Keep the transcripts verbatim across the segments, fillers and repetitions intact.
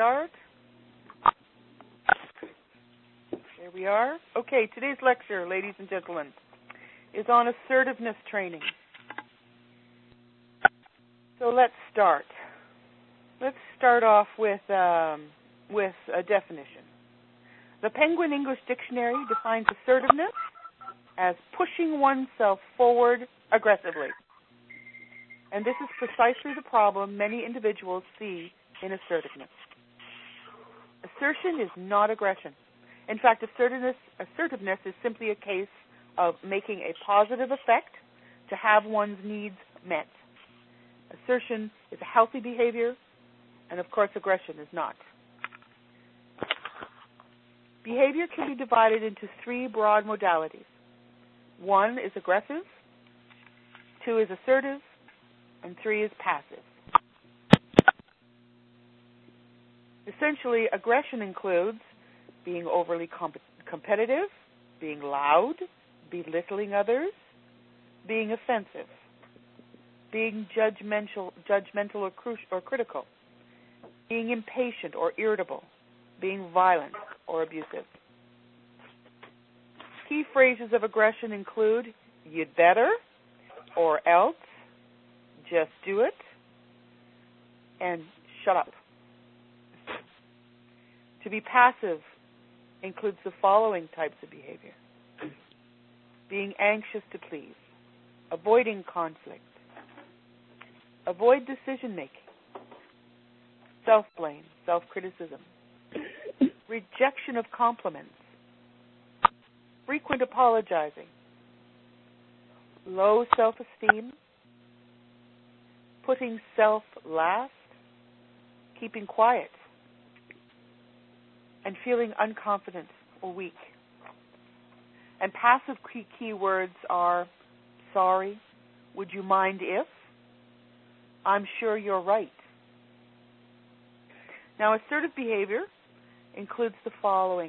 start. There we are. Okay, today's lecture, ladies and gentlemen, is on assertiveness training. So let's start. Let's start off with um, with a definition. The Penguin English Dictionary defines assertiveness as pushing oneself forward aggressively. And this is precisely the problem many individuals see in assertiveness. Assertion is not aggression. In fact, assertiveness, assertiveness is simply a case of making a positive effect to have one's needs met. Assertion is a healthy behavior, and of course aggression is not. Behavior can be divided into three broad modalities. One is aggressive, two is assertive, and three is passive. Essentially, aggression includes being overly comp- competitive, being loud, belittling others, being offensive, being judgmental, judgmental or, cru- or critical, being impatient or irritable, being violent or abusive. Key phrases of aggression include "you'd better," or "else," "just do it," and "shut up." To be passive includes the following types of behavior: being anxious to please, avoiding conflict, avoid decision-making, self-blame, self-criticism, rejection of compliments, frequent apologizing, low self-esteem, putting self last, keeping quiet, and feeling unconfident or weak. And passive key, key words are "sorry," "would you mind if," "I'm sure you're right." Now, assertive behavior includes the following: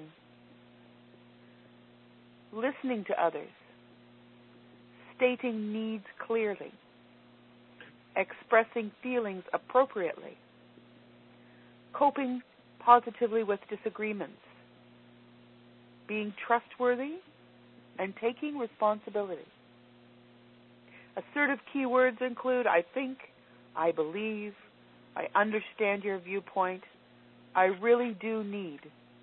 listening to others, stating needs clearly, expressing feelings appropriately, coping positively with disagreements, being trustworthy, and taking responsibility. Assertive keywords include "I think," "I believe," "I understand your viewpoint," "I really do need."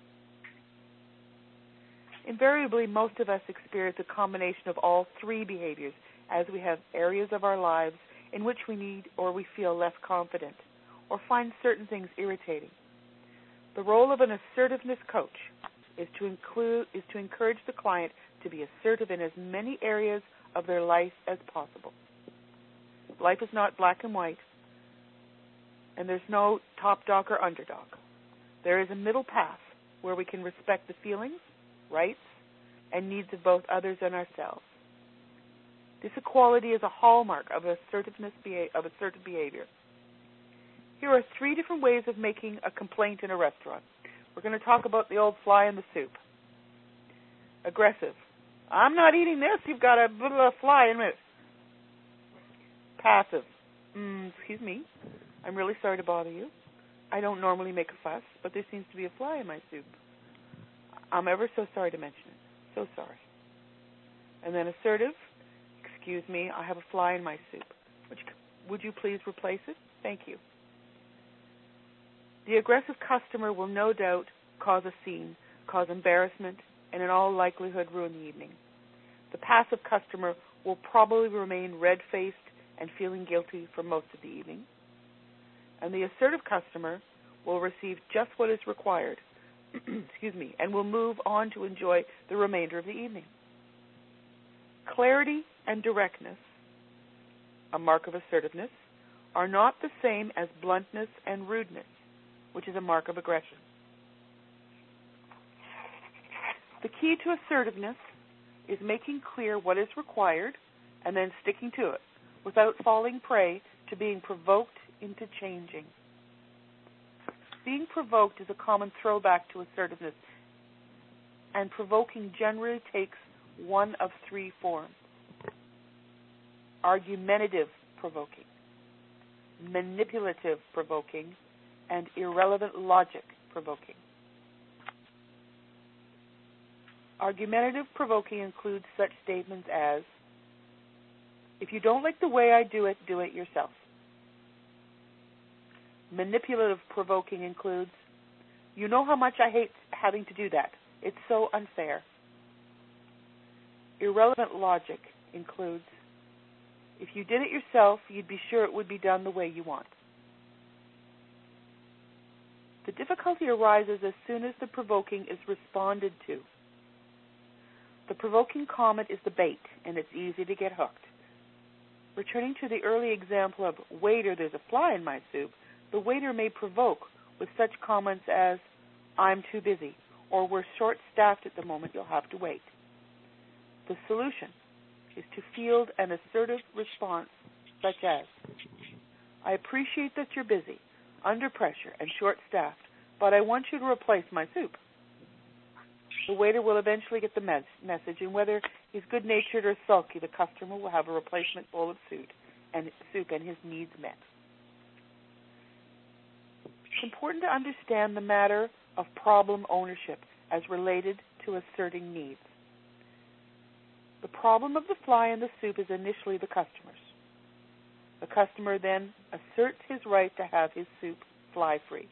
Invariably, most of us experience a combination of all three behaviors, as we have areas of our lives in which we need or we feel less confident or find certain things irritating. The role of an assertiveness coach is to include is to encourage the client to be assertive in as many areas of their life as possible. Life is not black and white, and there's no top dog or underdog. There is a middle path where we can respect the feelings, rights, and needs of both others and ourselves. This equality is a hallmark of assertiveness of assertive behavior. Here are three different ways of making a complaint in a restaurant. We're going to talk about the old fly in the soup. Aggressive: "I'm not eating this. You've got a little fly in it." Passive: mm, "Excuse me. I'm really sorry to bother you. I don't normally make a fuss, but there seems to be a fly in my soup. I'm ever so sorry to mention it. So sorry." And then assertive: "Excuse me, I have a fly in my soup. Would you, would you please replace it? Thank you." The aggressive customer will no doubt cause a scene, cause embarrassment, and in all likelihood ruin the evening. The passive customer will probably remain red-faced and feeling guilty for most of the evening. And the assertive customer will receive just what is required, excuse me, and will move on to enjoy the remainder of the evening. Clarity and directness, a mark of assertiveness, are not the same as bluntness and rudeness, which is a mark of aggression. The key to assertiveness is making clear what is required and then sticking to it without falling prey to being provoked into changing. Being provoked is a common throwback to assertiveness, and provoking generally takes one of three forms: argumentative provoking, manipulative provoking, and irrelevant logic provoking. Argumentative provoking includes such statements as, if you don't like the way I do it, do it yourself. Manipulative provoking includes, you know how much I hate having to do that. It's so unfair. Irrelevant logic includes, if you did it yourself, you'd be sure it would be done the way you want. The difficulty arises as soon as the provoking is responded to. The provoking comment is the bait, and it's easy to get hooked. Returning to the early example of, waiter, there's a fly in my soup, the waiter may provoke with such comments as, I'm too busy, or we're short-staffed at the moment, you'll have to wait. The solution is to field an assertive response such as, I appreciate that you're busy, under pressure, and short-staffed, but I want you to replace my soup. The waiter will eventually get the mes- message, and whether he's good-natured or sulky, the customer will have a replacement bowl of soup and soup and his needs met. It's important to understand the matter of problem ownership as related to asserting needs. The problem of the fly in the soup is initially the customer's. The customer then asserts his right to have his soup fly-free.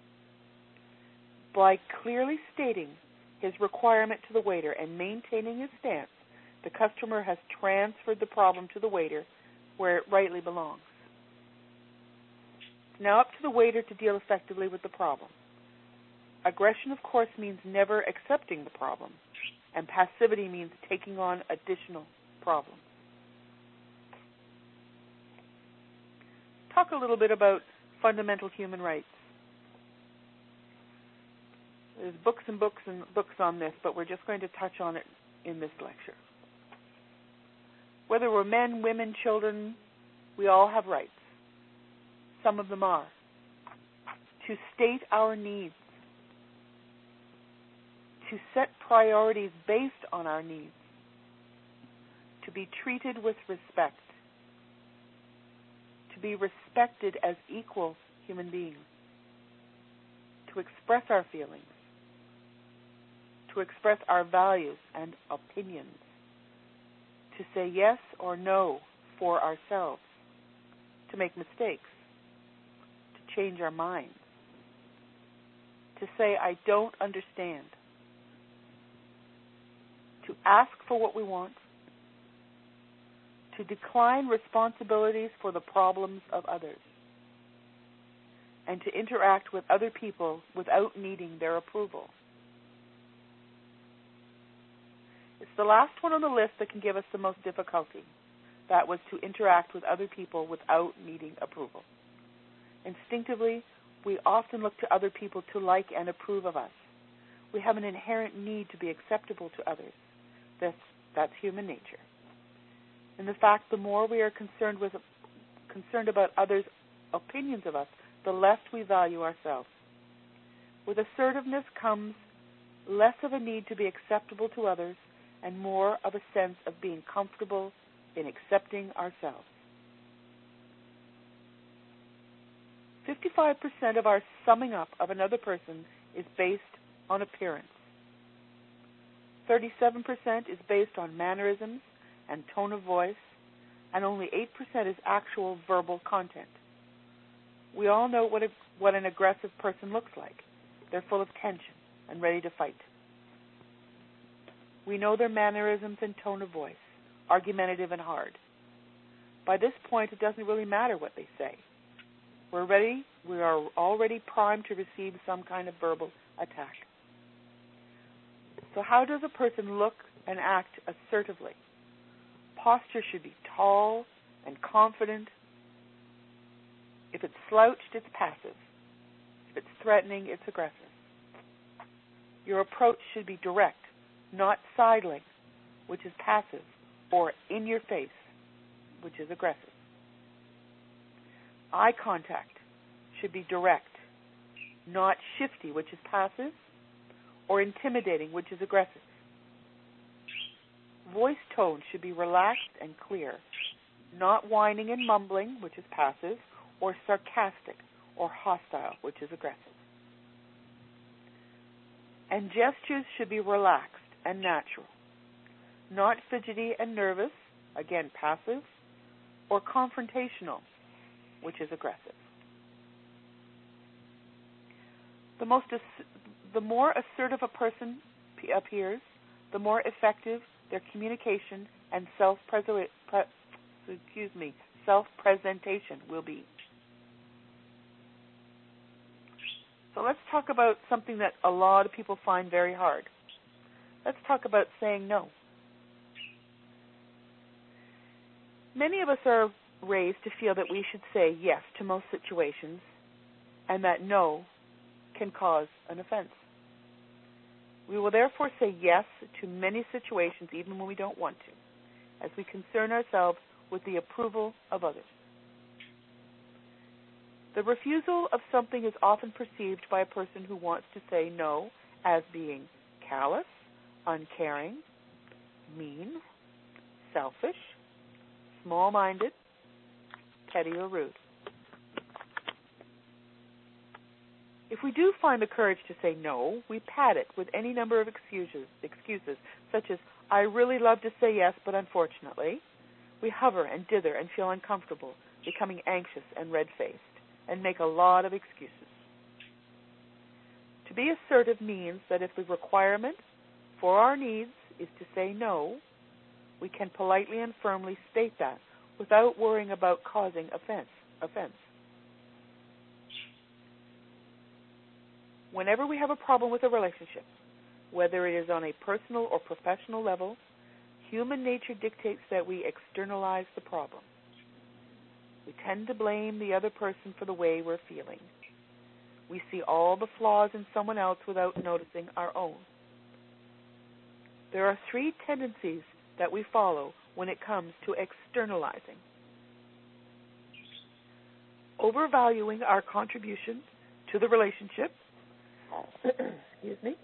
By clearly stating his requirement to the waiter and maintaining his stance, the customer has transferred the problem to the waiter where it rightly belongs. It's now up to the waiter to deal effectively with the problem. Aggression, of course, means never accepting the problem, and passivity means taking on additional problems. Talk a little bit about fundamental human rights. There's books and books and books on this, but we're just going to touch on it in this lecture. Whether we're men, women, children, we all have rights. Some of them are to state our needs, to set priorities based on our needs, to be treated with respect, to be respected as equal human beings, to express our feelings, to express our values and opinions, to say yes or no for ourselves, to make mistakes, to change our minds, to say I don't understand, to ask for what we want, to decline responsibilities for the problems of others, and to interact with other people without needing their approval. It's the last one on the list that can give us the most difficulty. That was to interact with other people without needing approval. Instinctively, we often look to other people to like and approve of us. We have an inherent need to be acceptable to others. That's, that's human nature. In the fact, the more we are concerned with, concerned about others' opinions of us, the less we value ourselves. With assertiveness comes less of a need to be acceptable to others and more of a sense of being comfortable in accepting ourselves. fifty-five percent of our summing up of another person is based on appearance. thirty-seven percent is based on mannerisms and tone of voice, and only eight percent is actual verbal content. We all know what, a, what an aggressive person looks like. They're full of tension and ready to fight. We know their mannerisms and tone of voice, argumentative and hard. By this point, it doesn't really matter what they say. We're ready, we are already primed to receive some kind of verbal attack. So how does a person look and act assertively? Posture should be tall and confident. If it's slouched, it's passive. If it's threatening, it's aggressive. Your approach should be direct, not sidling, which is passive, or in your face, which is aggressive. Eye contact should be direct, not shifty, which is passive, or intimidating, which is aggressive. Voice tone should be relaxed and clear, not whining and mumbling, which is passive, or sarcastic, or hostile, which is aggressive. And gestures should be relaxed and natural, not fidgety and nervous, again passive, or confrontational, which is aggressive. The most the more assertive a person appears, the more effective their communication and self pre- excuse me, self-presentation will be. So let's talk about something that a lot of people find very hard. Let's talk about saying no. Many of us are raised to feel that we should say yes to most situations and that no can cause an offense. We will therefore say yes to many situations even when we don't want to, as we concern ourselves with the approval of others. The refusal of something is often perceived by a person who wants to say no as being callous, uncaring, mean, selfish, small-minded, petty, or rude. If we do find the courage to say no, we pad it with any number of excuses, excuses such as, I really love to say yes, but unfortunately. We hover and dither and feel uncomfortable, becoming anxious and red-faced, and make a lot of excuses. To be assertive means that if the requirement for our needs is to say no, we can politely and firmly state that without worrying about causing offense. offense. Whenever we have a problem with a relationship, whether it is on a personal or professional level, human nature dictates that we externalize the problem. We tend to blame the other person for the way we're feeling. We see all the flaws in someone else without noticing our own. There are three tendencies that we follow when it comes to externalizing. Overvaluing our contribution to the relationship. Excuse me.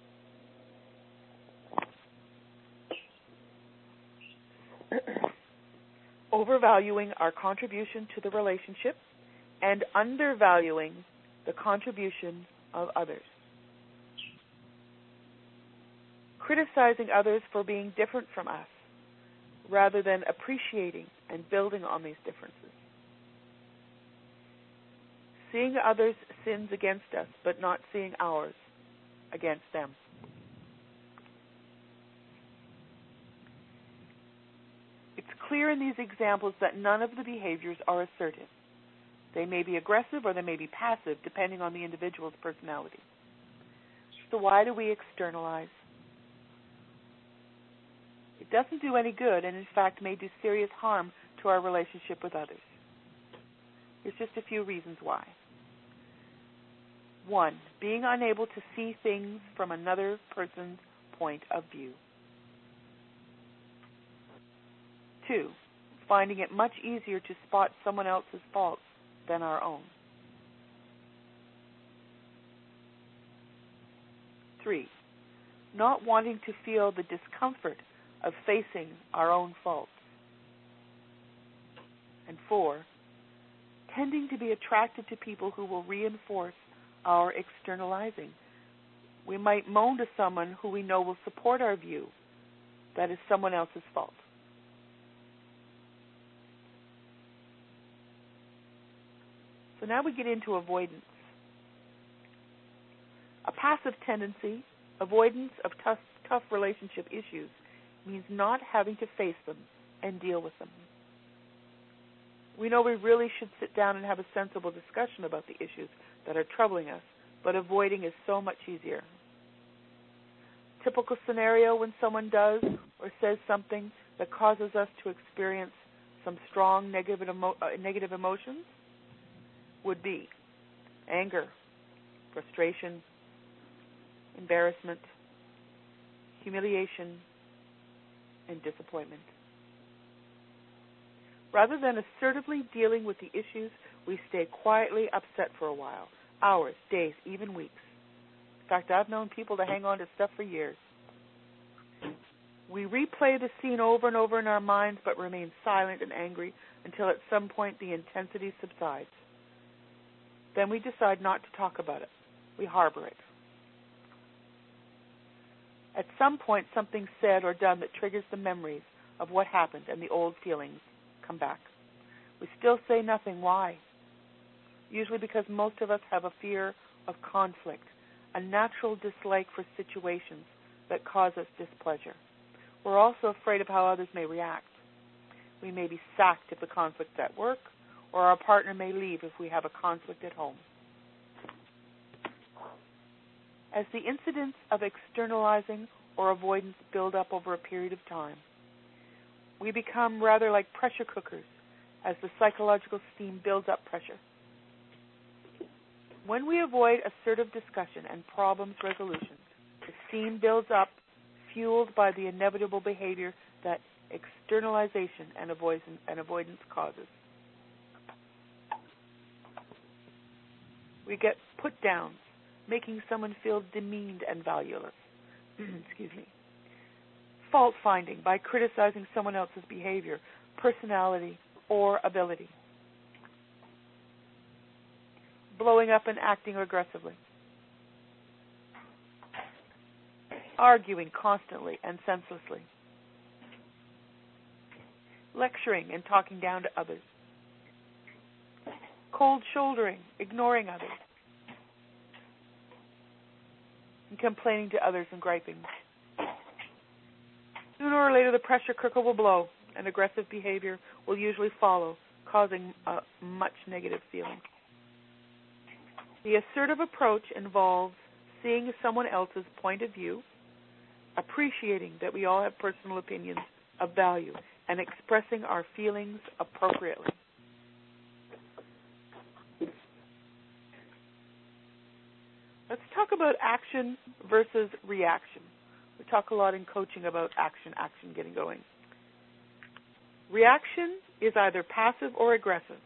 Overvaluing our contribution to the relationship and undervaluing the contribution of others. Criticizing others for being different from us rather than appreciating and building on these differences. Seeing others' sins against us but not seeing ours against them. It's clear in these examples that none of the behaviors are assertive. They may be aggressive or they may be passive, depending on the individual's personality. So why do we externalize? It doesn't do any good and, in fact, may do serious harm to our relationship with others. Here's just a few reasons why. One, being unable to see things from another person's point of view. Two, finding it much easier to spot someone else's faults than our own. Three, not wanting to feel the discomfort of facing our own faults. And four, tending to be attracted to people who will reinforce our externalizing. We might moan to someone who we know will support our view that is someone else's fault. So now we get into avoidance. A passive tendency, avoidance of tough, tough relationship issues, means not having to face them and deal with them. We know we really should sit down and have a sensible discussion about the issues that are troubling us, but avoiding is so much easier. Typical scenario when someone does or says something that causes us to experience some strong negative, emo- uh, negative emotions would be anger, frustration, embarrassment, humiliation, and disappointment. Rather than assertively dealing with the issues, we stay quietly upset for a while, hours, days, even weeks. In fact, I've known people to hang on to stuff for years. We replay the scene over and over in our minds but remain silent and angry until at some point the intensity subsides. Then we decide not to talk about it. We harbor it. At some point, something's said or done that triggers the memories of what happened, and the old feelings come back. We still say nothing. Why? Usually because most of us have a fear of conflict, a natural dislike for situations that cause us displeasure. We're also afraid of how others may react. We may be sacked if the conflict's at work, or our partner may leave if we have a conflict at home. As the incidents of externalizing or avoidance build up over a period of time, we become rather like pressure cookers as the psychological steam builds up pressure. When we avoid assertive discussion and problems resolution, the steam builds up, fueled by the inevitable behavior that externalization and avoidance, and avoidance causes. We get put downs, making someone feel demeaned and valueless. Excuse me. Fault finding by criticizing someone else's behavior, personality, or ability. Blowing up and acting aggressively. Arguing constantly and senselessly. Lecturing and talking down to others. Cold shouldering, ignoring others. And complaining to others and griping. Sooner or later, the pressure cooker will blow, and aggressive behavior will usually follow, causing a much negative feeling. The assertive approach involves seeing someone else's point of view, appreciating that we all have personal opinions of value, and expressing our feelings appropriately. Let's talk about action versus reaction. We talk a lot in coaching about action, action, getting going. Reaction is either passive or aggressive.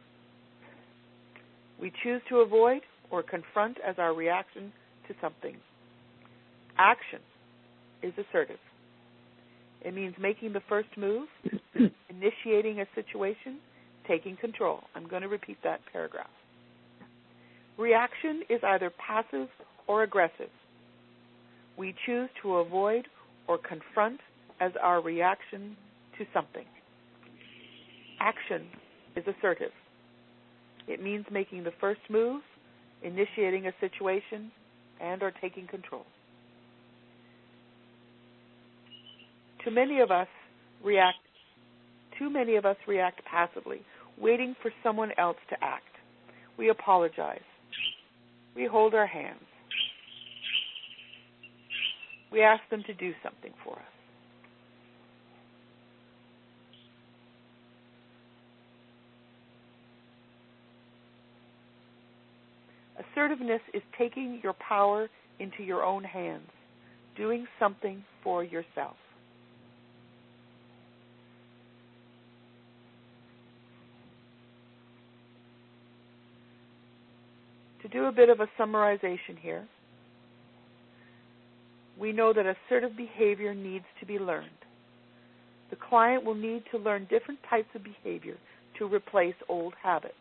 We choose to avoid or confront as our reaction to something. Action is assertive. It means making the first move, initiating a situation, taking control. I'm going to repeat that paragraph. Reaction is either passive or aggressive. We choose to avoid or confront as our reaction to something. Action is assertive. It means making the first move, initiating a situation, and or taking control. Too many of us react too many of us react passively, waiting for someone else to act. We apologize. We hold our hands. We ask them to do something for us. Assertiveness is taking your power into your own hands, doing something for yourself. To do a bit of a summarization here, we know that assertive behavior needs to be learned. The client will need to learn different types of behavior to replace old habits.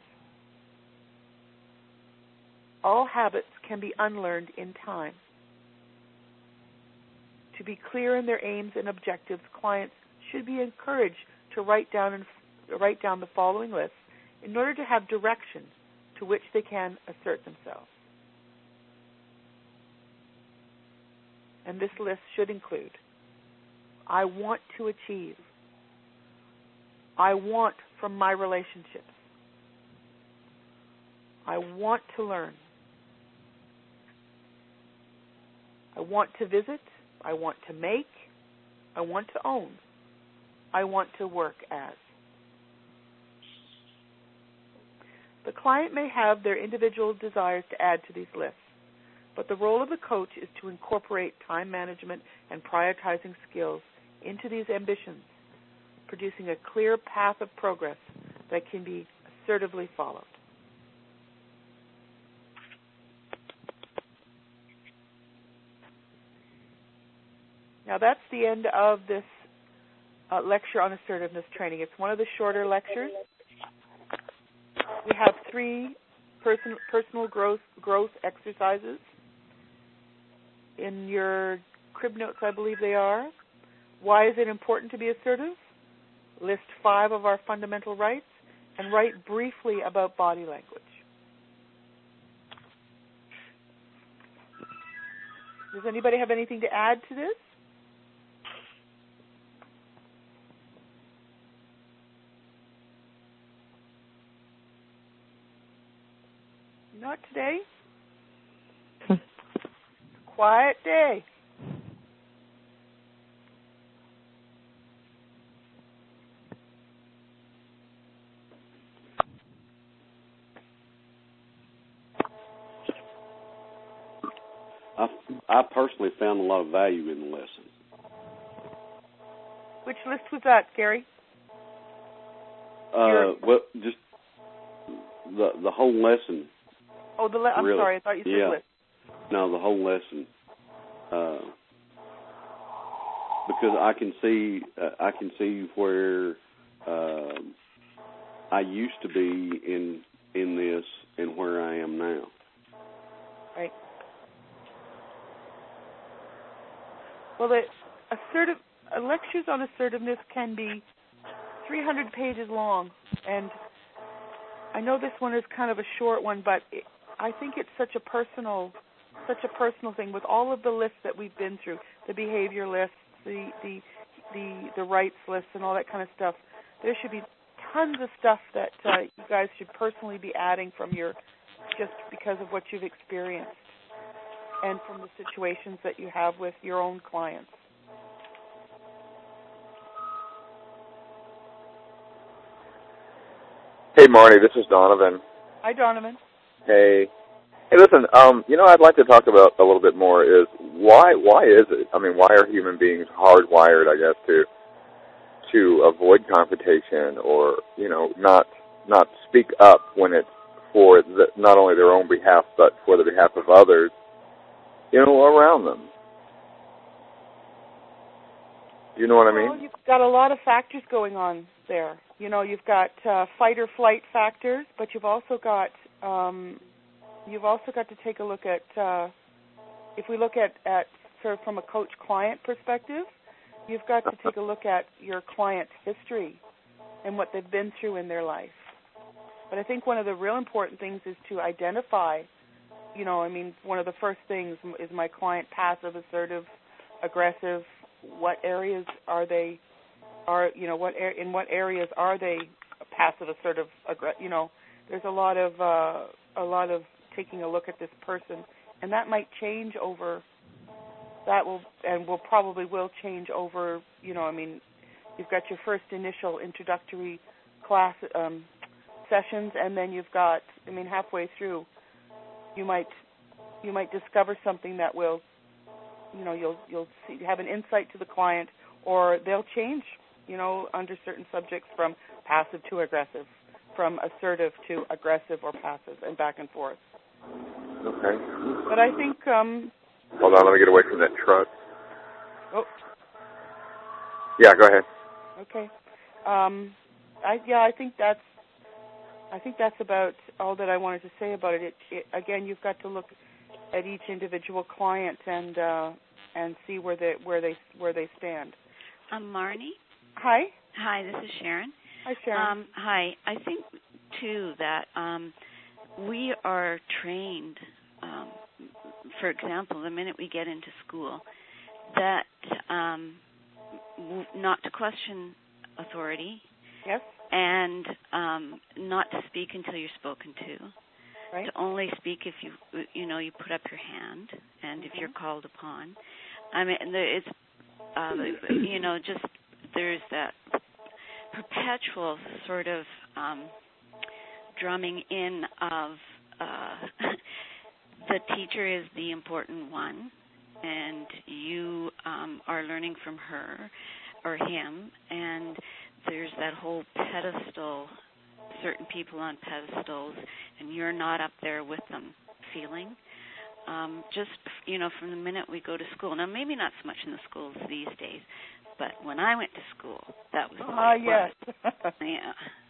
All habits can be unlearned in time. To be clear in their aims and objectives, clients should be encouraged to write down and write down the following list in order to have direction to which they can assert themselves. And this list should include: I want to achieve. I want from my relationships. I want to learn. I want to visit. I want to make. I want to own. I want to work as. The client may have their individual desires to add to these lists, but the role of the coach is to incorporate time management and prioritizing skills into these ambitions, producing a clear path of progress that can be assertively followed. Now that's the end of this uh, lecture on assertiveness training. It's one of the shorter lectures. We have three person, personal growth growth exercises in your crib notes, I believe they are. Why is it important to be assertive? List five of our fundamental rights and write briefly about body language. Does anybody have anything to add to this? Not today. Quiet day. I, I personally found a lot of value in the lesson. Which list was that, Gary? Uh, well, just the the whole lesson. Oh, the le- I'm really. sorry. I thought you said yeah. list. No, the whole lesson. Uh, because I can see, uh, I can see where uh, I used to be in in this and where I am now. Right. Well, the assertive uh, lectures on assertiveness can be three hundred pages long, and I know this one is kind of a short one, but it, I think it's such a personal, such a personal thing with all of the lists that we've been through, the behavior lists, the the the, the rights lists, and all that kind of stuff. There should be tons of stuff that uh, you guys should personally be adding from your, just because of what you've experienced and from the situations that you have with your own clients. Hey, Marty, this is Donovan. Hi, Donovan. Hey. Hey, listen, um, you know, I'd like to talk about a little bit more is why why is it, I mean, why are human beings hardwired, I guess, to to avoid confrontation or, you know, not not speak up when it's for the, not only their own behalf but for the behalf of others, you know, around them? You know what I mean? Well, you've got a lot of factors going on there. You know, you've got uh, fight or flight factors, but you've also got um, you've also got to take a look at uh, if we look at, at sort of from a coach-client perspective, you've got to take a look at your client's history and what they've been through in their life. But I think one of the real important things is to identify. You know, I mean, one of the first things is my client passive, assertive, aggressive. What areas are they? Are you know what in what areas are they passive, assertive, aggressive? You know, there's a lot of uh, a lot of taking a look at this person, and that might change over. That will and will probably will change over. You know, I mean, you've got your first initial introductory class um, sessions, and then you've got. I mean, halfway through, you might you might discover something that will. You know, you'll you'll see, have an insight to the client, or they'll change. You know, under certain subjects from passive to aggressive, from assertive to aggressive or passive, and back and forth. Okay. But I think. Um, Hold on, let me get away from that truck. Oh. Yeah, go ahead. Okay. Um, I yeah, I think that's. I think that's about all that I wanted to say about it. It, it again, you've got to look at each individual client and uh, and see where they where they where they stand. Um, Marnie. Hi. Hi, this is Sharon. Hi, Sharon. Um, hi. I think too that um, we are trained. Um, for example, the minute we get into school, that um, w- not to question authority. Yes. And um, not to speak until you're spoken to. Right. To only speak if you you know you put up your hand and mm-hmm. if you're called upon. I mean, there, it's uh, you know just there's that perpetual sort of um, drumming in of uh, the teacher is the important one, and you um, are learning from her or him, and there's that whole pedestal. Certain people on pedestals, and you're not up there with them feeling. Um, just, you know, from the minute we go to school. Now, maybe not so much in the schools these days, but when I went to school, that was the Ah, way it yes. was. Yeah.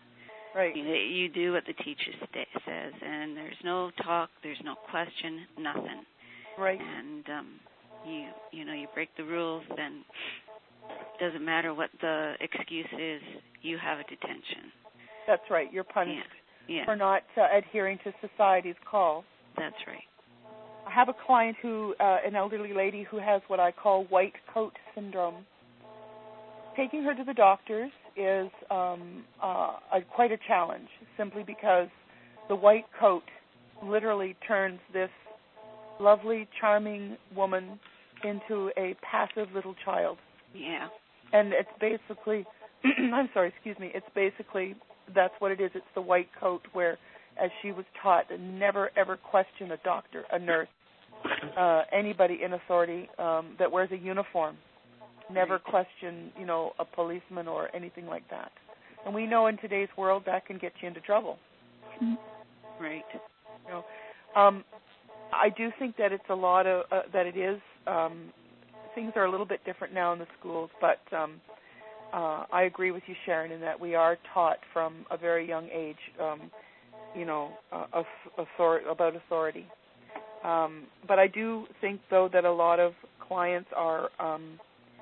Right. You, you do what the teacher sta- says, and there's no talk, there's no question, nothing. Right. And um, you you know you break the rules, then it doesn't matter what the excuse is. You have a detention. That's right. You're punished yeah. Yeah. for not uh, adhering to society's call. That's right. I have a client who, uh, an elderly lady who has what I call white coat syndrome. Taking her to the doctors is um, uh, a, quite a challenge, simply because the white coat literally turns this lovely, charming woman into a passive little child. Yeah. And it's basically, I'm sorry, excuse me, it's basically, that's what it is. It's the white coat where, as she was taught, never ever question a doctor, a nurse, uh, anybody in authority um, that wears a uniform. Never right. question, you know, a policeman or anything like that. And we know in today's world that can get you into trouble. Right. You know, um, I do think that it's a lot of uh, that it is. Um, things are a little bit different now in the schools, but um, uh, I agree with you, Sharon, in that we are taught from a very young age, um, you know, uh, author- about authority. Um, but I do think, though, that a lot of clients are um,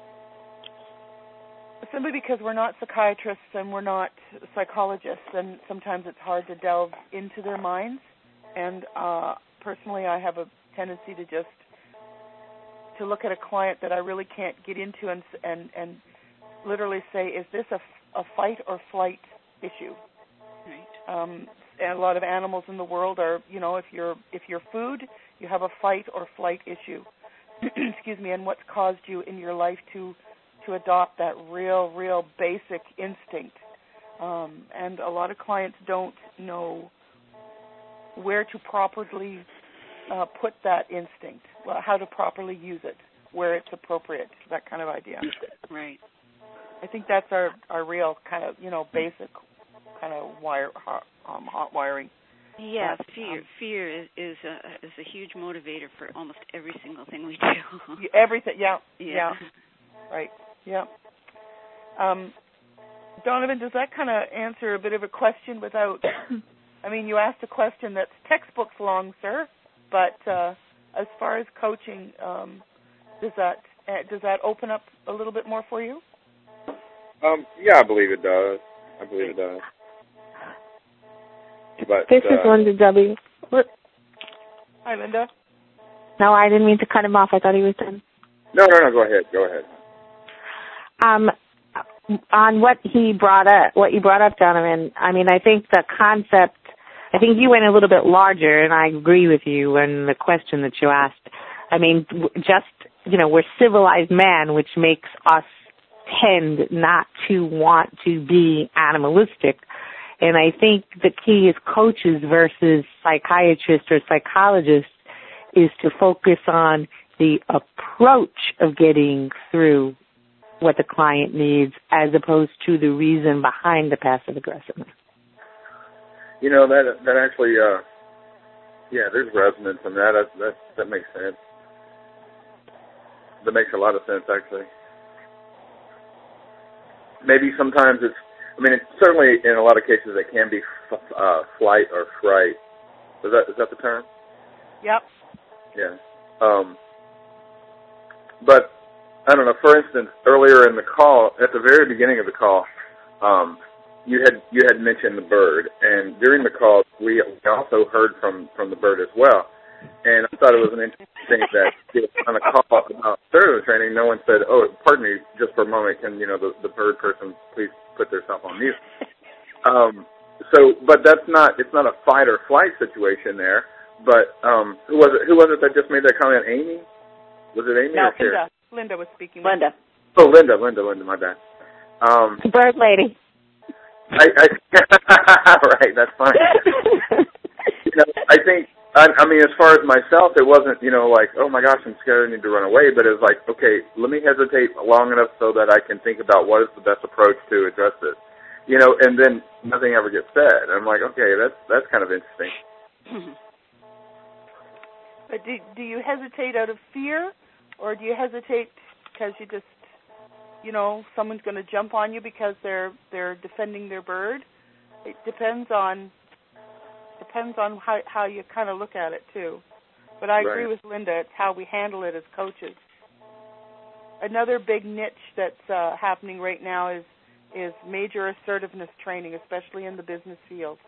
simply because we're not psychiatrists and we're not psychologists, and sometimes it's hard to delve into their minds. And uh, personally, I have a tendency to just to look at a client that I really can't get into and and, and literally say, is this a, a fight or flight issue? Right. Um, and a lot of animals in the world are, you know, if you're if you're food, you have a fight or flight issue. Excuse me. And what's caused you in your life to to adopt that real, real basic instinct? Um, and a lot of clients don't know where to properly uh, put that instinct, well, how to properly use it, where it's appropriate, that kind of idea. Right. I think that's our, our real kind of, you know, basic kind of wire, hot, um, hot wiring. Yeah, but, fear. Um, fear is is a, is a huge motivator for almost every single thing we do. Everything, yeah, yeah, yeah, right, yeah. Um, Donovan, does that kind of answer a bit of a question without? I mean, you asked a question that's textbooks long, sir. But uh, as far as coaching, um, does that uh, does that open up a little bit more for you? Um, yeah, I believe it does. I believe it does. But this uh, is Linda W. What? Hi, Linda. No, I didn't mean to cut him off. I thought he was done. No, no, no. Go ahead. Go ahead. Um, on what he brought up, what you brought up, Donovan. I mean, I think the concept. I think you went a little bit larger, and I agree with you in the question that you asked. I mean, just, you know, we're civilized man, which makes us tend not to want to be animalistic. And I think the key is coaches versus psychiatrists or psychologists is to focus on the approach of getting through what the client needs as opposed to the reason behind the passive aggressiveness. You know, that that actually, uh, yeah, there's resonance in that. That, that. that makes sense. That makes a lot of sense, actually. Maybe sometimes it's, I mean, it's certainly in a lot of cases it can be f- uh, flight or fright. Is that is that the term? Yep. Yeah. Um, but, I don't know, for instance, earlier in the call, at the very beginning of the call, um, You had you had mentioned the bird, and during the call, we also heard from, from the bird as well. And I thought it was an interesting thing that on a call about stereo training, no one said, "Oh, pardon me, just for a moment, can you know the, the bird person please put themselves on mute?" Um, so, but that's not it's not a fight or flight situation there. But um, who was it? Who was it that just made that comment? Amy? Was it Amy No, or Sarah? Linda. Linda was speaking. Linda. Oh, Linda, Linda, Linda. My bad. Um, The bird lady. I, I right, that's fine. You know, I think, I, I mean, as far as myself, it wasn't, you know, like, oh my gosh, I'm scared, I need to run away, but it was like, okay, let me hesitate long enough so that I can think about what is the best approach to address this. You know, and then nothing ever gets said. I'm like, okay, that's that's kind of interesting. But do, do you hesitate out of fear, or do you hesitate because you just, you know, someone's going to jump on you because they're they're defending their bird? It depends on depends on how how you kind of look at it too. But I agree Right. with Linda. It's how we handle it as coaches. Another big niche that's uh, happening right now is is major assertiveness training, especially in the business field.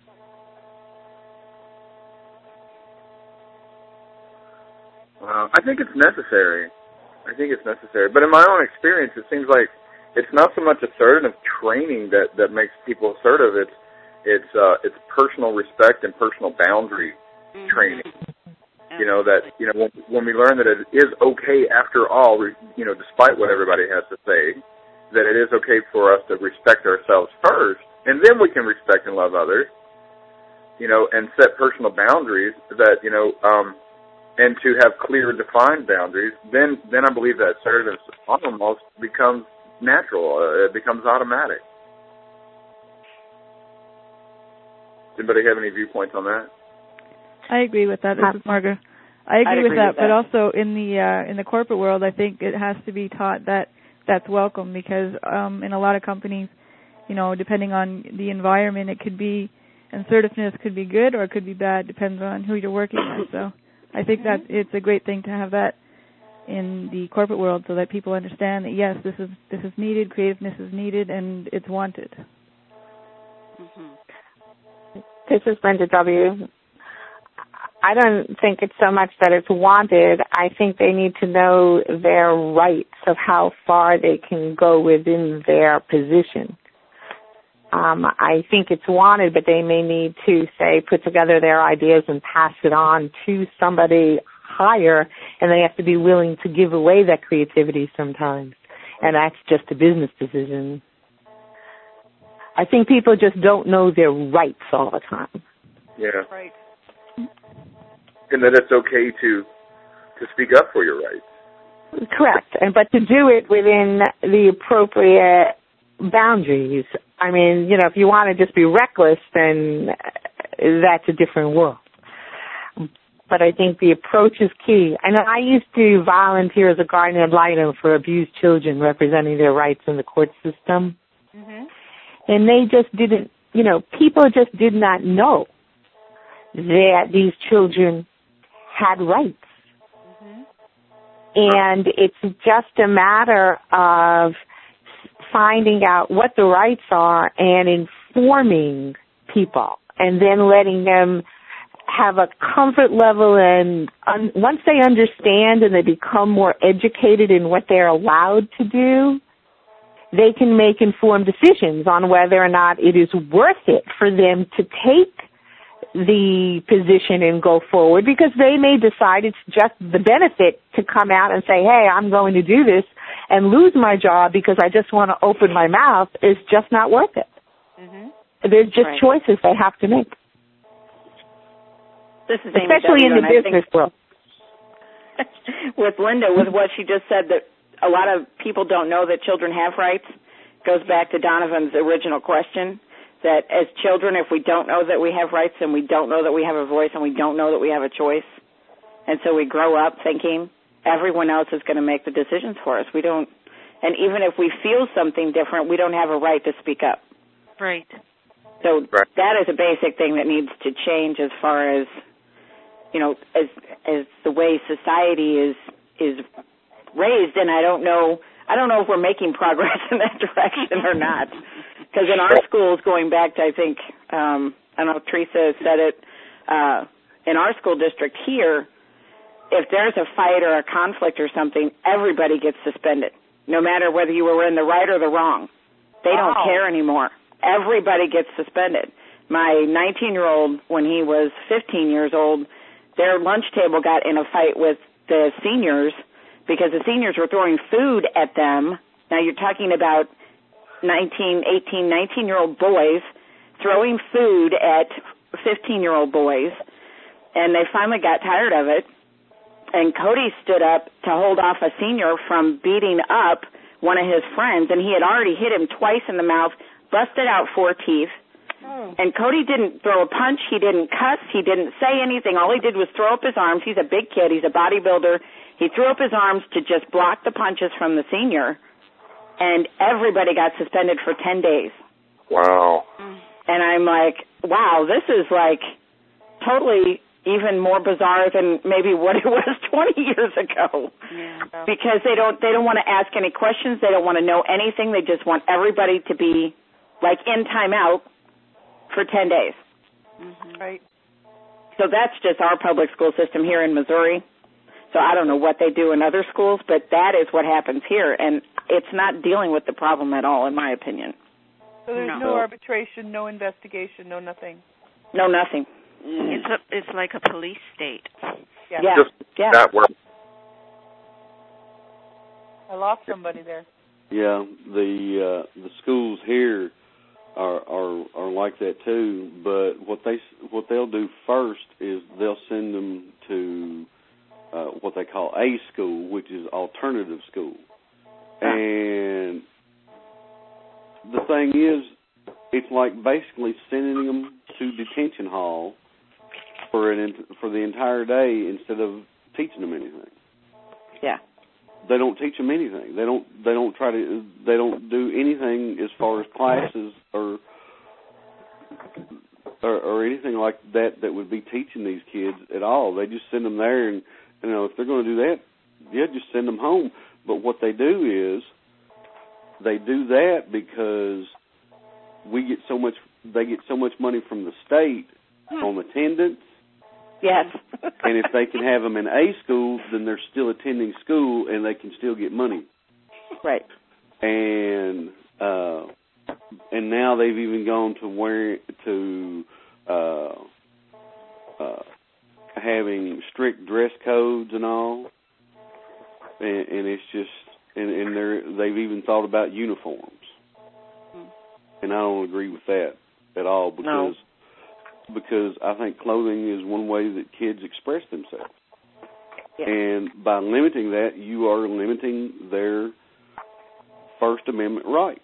Uh, I think it's necessary. I think it's necessary. But in my own experience, it seems like it's not so much assertive training that, that makes people assertive. It's it's uh, it's personal respect and personal boundary mm-hmm. training. Absolutely. You know that you know when, when we learn that it is okay after all, you know, despite what everybody has to say, that it is okay for us to respect ourselves first, and then we can respect and love others. You know, and set personal boundaries that you know. Um, and to have clear, defined boundaries, then then I believe that assertiveness almost becomes natural. Uh, it becomes automatic. Does anybody have any viewpoints on that? I agree with that. This is Margaret. I agree, agree with, that, with that, but also in the uh, in the corporate world, I think it has to be taught that that's welcome because um, in a lot of companies, you know, depending on the environment, it could be assertiveness could be good or it could be bad, depends on who you're working with. So I think that it's a great thing to have that in the corporate world so that people understand that, yes, this is this is needed, creativeness is needed, and it's wanted. Mm-hmm. This is Linda W. I don't think it's so much that it's wanted. I think they need to know their rights of how far they can go within their position. Um, I think it's wanted, but they may need to, say, put together their ideas and pass it on to somebody higher, and they have to be willing to give away that creativity sometimes. And that's just a business decision. I think people just don't know their rights all the time. Yeah. Right. And that it's okay to to speak up for your rights. Correct. And but to do it within the appropriate boundaries. I mean, you know, if you want to just be reckless, then that's a different world. But I think the approach is key. I know I used to volunteer as a guardian ad litem for abused children representing their rights in the court system. Mm-hmm. And they just didn't, you know, people just did not know that these children had rights. Mm-hmm. And it's just a matter of finding out what the rights are and informing people and then letting them have a comfort level, and un- once they understand and they become more educated in what they're allowed to do, they can make informed decisions on whether or not it is worth it for them to take the position and go forward, because they may decide it's just the benefit to come out and say, hey, I'm going to do this and lose my job because I just want to open my mouth is just not worth it. Mm-hmm. There's just right. choices they have to make. This is especially Amy in the business world. With Linda, with what she just said, that a lot of people don't know that children have rights, goes back to Donovan's original question, that as children, if we don't know that we have rights and we don't know that we have a voice and we don't know that we have a choice, and so we grow up thinking everyone else is going to make the decisions for us. We don't, and even if we feel something different, we don't have a right to speak up. Right. So right. that is a basic thing that needs to change as far as, you know, as as the way society is is raised, and I don't know, I don't know if we're making progress in that direction or not. Because in our schools, going back to, I think, um, I don't know if Teresa said it, uh, in our school district here, if there's a fight or a conflict or something, everybody gets suspended, no matter whether you were in the right or the wrong. They wow. don't care anymore. Everybody gets suspended. My nineteen-year-old, when he was fifteen years old, their lunch table got in a fight with the seniors because the seniors were throwing food at them. Now you're talking about nineteen, eighteen, nineteen-year-old boys throwing food at fifteen-year-old boys, and they finally got tired of it. And Cody stood up to hold off a senior from beating up one of his friends, and he had already hit him twice in the mouth, busted out four teeth. Oh. And Cody didn't throw a punch. He didn't cuss. He didn't say anything. All he did was throw up his arms. He's a big kid. He's a bodybuilder. He threw up his arms to just block the punches from the senior, and everybody got suspended for ten days. Wow. And I'm like, wow, this is like totally even more bizarre than maybe what it was twenty years ago. Yeah. Because they don't they don't want to ask any questions. They don't want to know anything. They just want everybody to be like in timeout for ten days. Mm-hmm. Right. So that's just our public school system here in Missouri. So I don't know what they do in other schools, but that is what happens here, and it's not dealing with the problem at all, in my opinion. So there's no, No. no arbitration, no investigation, no nothing. No, nothing. It's a, it's like a police state. Yeah. Yeah. Just yeah. that work. I lost somebody there. Yeah, the uh, the schools here are, are are like that too. But what they what they'll do first is they'll send them to uh, what they call A school, which is alternative school. And the thing is, it's like basically sending them to detention hall for an for the entire day instead of teaching them anything. Yeah. They don't teach them anything. They don't. They don't try to. They don't do anything as far as classes or, or or anything like that that would be teaching these kids at all. They just send them there, and you know if they're going to do that, yeah, just send them home. But what they do is they do that because we get so much. They get so much money from the state on attendance. Yes. And if they can have them in A school, then they're still attending school and they can still get money. Right. And uh, and now they've even gone to where to uh, uh, having strict dress codes and all. And, and it's just and, and they're they've even thought about uniforms. Mm. And I don't agree with that at all because. No. Because I think clothing is one way that kids express themselves. Yeah. And by limiting that, you are limiting their First Amendment rights.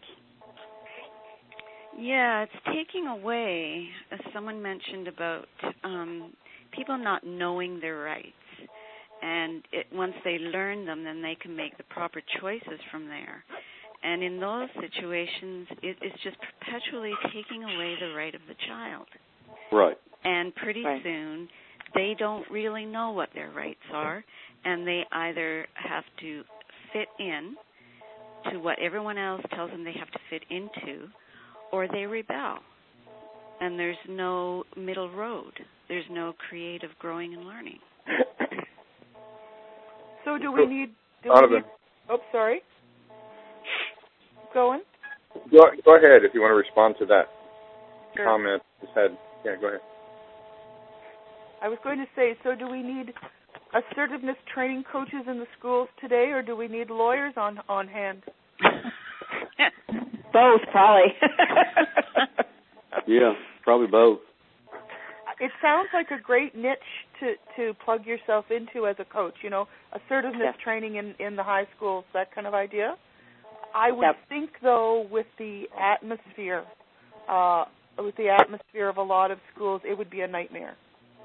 Yeah, it's taking away, as someone mentioned about um, people not knowing their rights. And it, once they learn them, then they can make the proper choices from there. And in those situations, it, it's just perpetually taking away the right of the child. Right. And pretty right. soon, they don't really know what their rights are, and they either have to fit in to what everyone else tells them they have to fit into, or they rebel. And there's no middle road. There's no creative growing and learning. So do we need... Do we need oh, sorry. Going? Go, go ahead if you want to respond to that sure. comment. Just had, yeah, go ahead. I was going to say, so do we need assertiveness training coaches in the schools today, or do we need lawyers on, on hand? Both, probably. Yeah, probably both. It sounds like a great niche to, to plug yourself into as a coach, you know, assertiveness yes. training in, in the high schools, that kind of idea. I would yep. think, though, with the atmosphere, uh, with the atmosphere of a lot of schools, it would be a nightmare.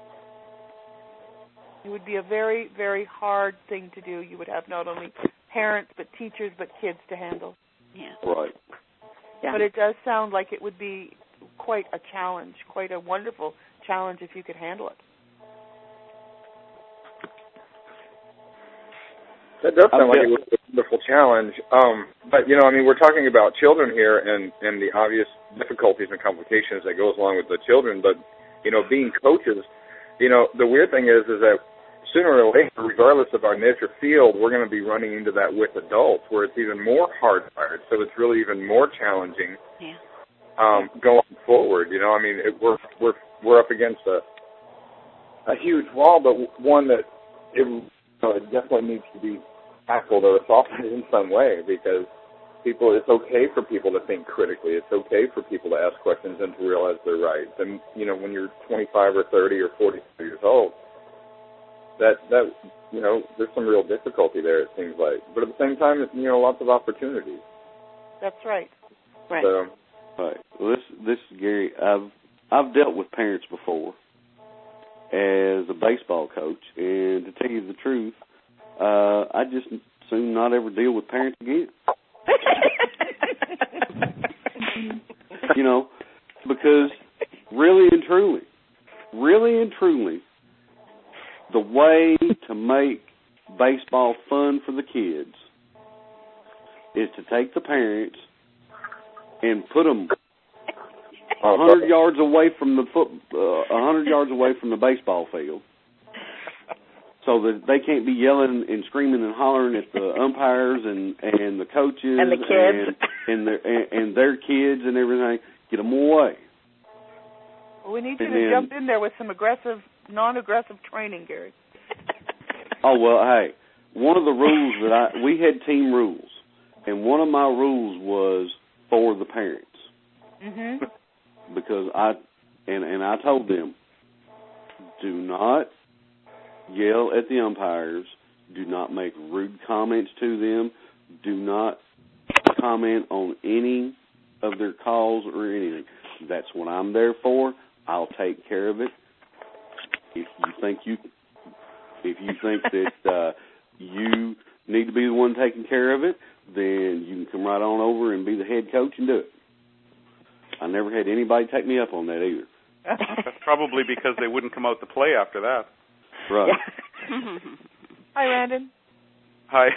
It would be a very, very hard thing to do. You would have not only parents, but teachers, but kids to handle. Yeah. Right. Yeah. But it does sound like it would be quite a challenge, quite a wonderful challenge if you could handle it. That does sound okay. like a wonderful challenge. Um, but, you know, I mean, we're talking about children here and, and the obvious difficulties and complications that goes along with the children. But, you know, being coaches, you know, the weird thing is is that sooner or later, regardless of our niche or field, we're going to be running into that with adults where it's even more hardwired. So it's really even more challenging yeah. um, going forward. You know, I mean, it, we're we're we're up against a a huge wall, but one that it, you know, it definitely needs to be tackled or softened in some way because people, it's okay for people to think critically. It's okay for people to ask questions and to realize their rights. And you know, when you're twenty-five or thirty or forty years old, that that you know, there's some real difficulty there. It seems like, but at the same time, you know, lots of opportunities. That's right. Right. So, Right. Well, this this is Gary. I've I've dealt with parents before as a baseball coach, and to tell you the truth, uh, I just soon not ever deal with parents again. You know, because really and truly, really and truly, the way to make baseball fun for the kids is to take the parents and put them a hundred yards away from the foot, a uh, hundred yards away from the baseball field, so that they can't be yelling and screaming and hollering at the umpires and, and the coaches and the kids and, and their and, and their kids and everything. Get them away. Well, we need you and to then, jump in there with some aggressive, non-aggressive training, Gary. Oh well, hey, one of the rules that I we had team rules, and one of my rules was for the parents. Mm-hmm. Because I and and I told them, do not yell at the umpires, do not make rude comments to them, do not comment on any of their calls or anything. That's what I'm there for. I'll take care of it. If you think you if you think that uh, you need to be the one taking care of it, then you can come right on over and be the head coach and do it. I never had anybody take me up on that either. That's probably because they wouldn't come out to play after that. Right. Yeah. Hi, Randon. Hi.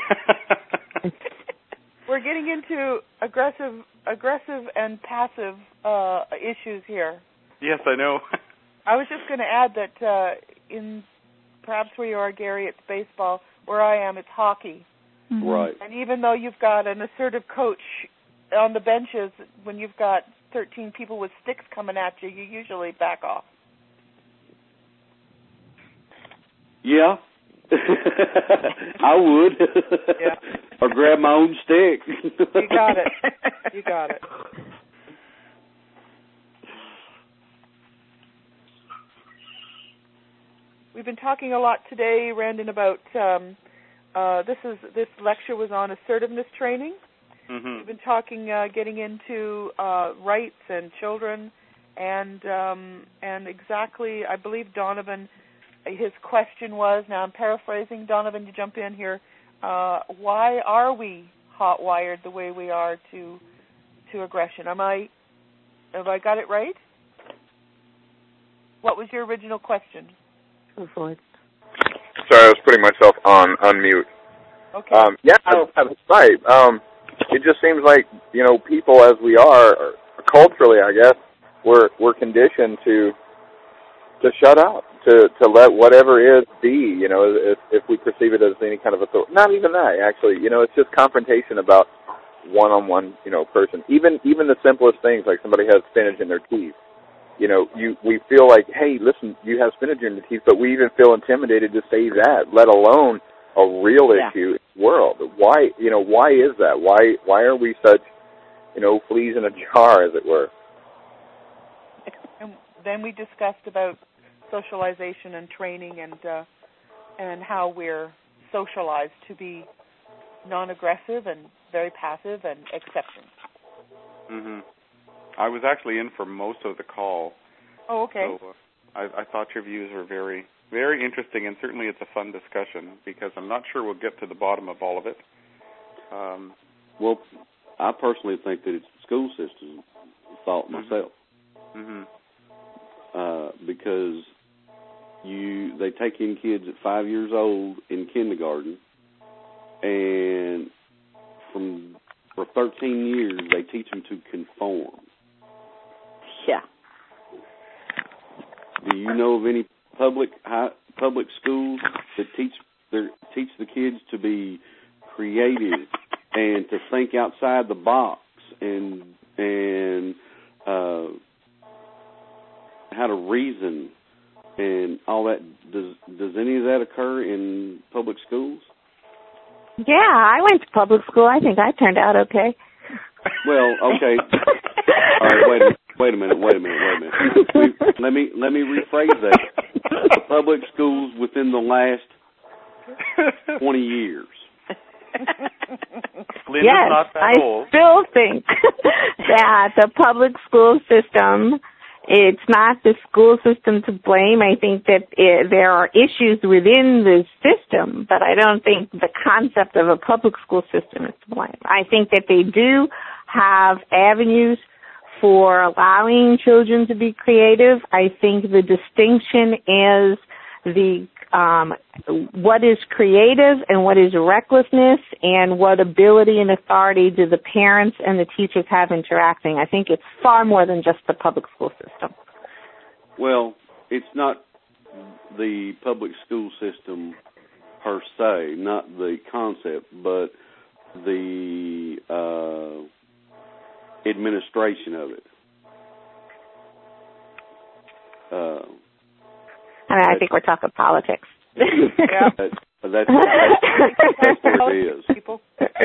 We're getting into aggressive, aggressive and passive uh, issues here. Yes, I know. I was just going to add that uh, in perhaps where you are, Gary, it's baseball. Where I am, it's hockey. Mm-hmm. Right. And even though you've got an assertive coach on the benches, when you've got thirteen people with sticks coming at you, you usually back off. Yeah. I would. Yeah. Or grab my own stick. You got it. You got it. We've been talking a lot today, Randon, about um, uh, this is this lecture was on assertiveness training. Mm-hmm. We've been talking, uh, getting into uh, rights and children, and um, and exactly, I believe Donovan, his question was, now I'm paraphrasing, Donovan, you jump in here, uh, why are we hot-wired the way we are to to aggression? Am I, have I got it right? What was your original question? Sorry, I was putting myself on unmute. Okay. Um, yeah, that's right. Um, it just seems like, you know, people as we are, culturally, I guess, we're we're conditioned to to shut up, to to let whatever is be. You know, if if we perceive it as any kind of authority, not even that. Actually, you know, it's just confrontation about one-on-one, you know, person. Even even the simplest things, like somebody has spinach in their teeth. You know, you we feel like, hey, listen, you have spinach in your teeth, but we even feel intimidated to say that, let alone a real yeah. issue in the world. Why, you know, why is that? Why why are we such, you know, fleas in a jar, as it were? And then we discussed about socialization and training and uh, and how we're socialized to be non-aggressive and very passive and accepting. Mm-hmm. I was actually in for most of the call. Oh, okay. So uh, I, I thought your views were very, very interesting, and certainly it's a fun discussion because I'm not sure we'll get to the bottom of all of it. Um, well, I personally think that it's the school system's fault mm-hmm. myself. Mm-hmm. Uh, because you they take in kids at five years old in kindergarten, and from for thirteen years they teach them to conform. Yeah. Do you know of any public high, public schools that teach their teach the kids to be creative and to think outside the box and and uh, how to reason and all that? Does does any of that occur in public schools? Yeah, I went to public school. I think I turned out okay. Well, okay. All right, wait a minute. Wait a minute, wait a minute, wait a minute. We, let me let me rephrase that. The public schools within the last twenty years. Linda's yes, not that I old. still think that the public school system, it's not the school system to blame. I think that it, there are issues within the system, but I don't think the concept of a public school system is to blame. I think that they do have avenues for allowing children to be creative. I think the distinction is the um, what is creative and what is recklessness, and what ability and authority do the parents and the teachers have interacting. I think it's far more than just the public school system. Well, it's not the public school system per se, not the concept, but the uh, administration of it. Uh, I, mean, I think we're talking politics. yeah. that, that's, that's, that's what it is. People.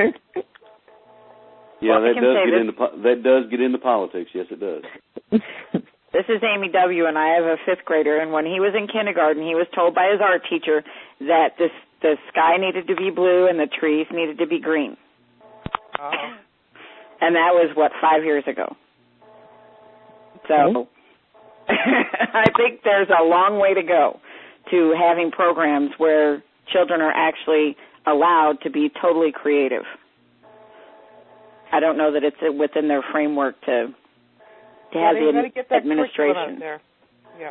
Yeah, well, that does get this. into that does get into politics. Yes, it does. This is Amy W., and I have a fifth grader, and when he was in kindergarten, he was told by his art teacher that this, the sky needed to be blue and the trees needed to be green. Oh. And that was, what, five years ago. So I think there's a long way to go to having programs where children are actually allowed to be totally creative. I don't know that it's within their framework to to yeah, have the gotta get that administration. Out there. Yeah.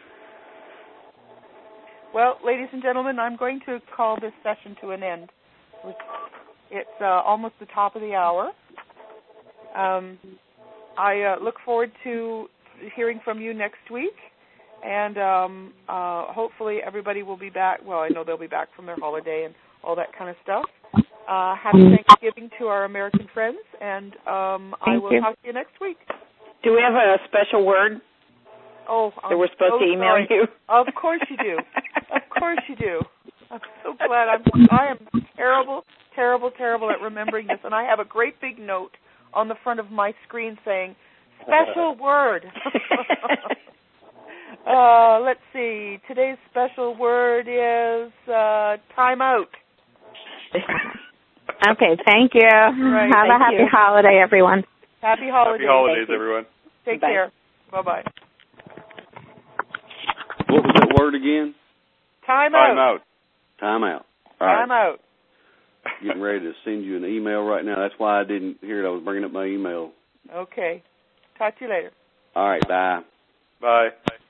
Well, ladies and gentlemen, I'm going to call this session to an end. It's uh, almost the top of the hour. Um, I uh, look forward to hearing from you next week, and um, uh, hopefully everybody will be back. Well, I know they'll be back from their holiday and all that kind of stuff. Uh, happy Thanksgiving to our American friends, and um, I will you. talk to you next week. Do we have a special word Oh, that I'm we're supposed so to email sorry. you? Of course you do. Of course you do. I'm so glad. I'm. I am terrible, terrible, terrible at remembering this, and I have a great big note on the front of my screen saying special word. uh, let's see. Today's special word is uh, time out. Okay, thank you. Right, Have thank a happy you. holiday, everyone. Happy holidays. Happy holidays, everyone. Take Bye. care. Bye-bye. What was that word again? Time, Time out. out. Time out. All right. Time out. Getting ready to send you an email right now. That's why I didn't hear it. I was bringing up my email. Okay. Talk to you later. All right. Bye. Bye. Bye.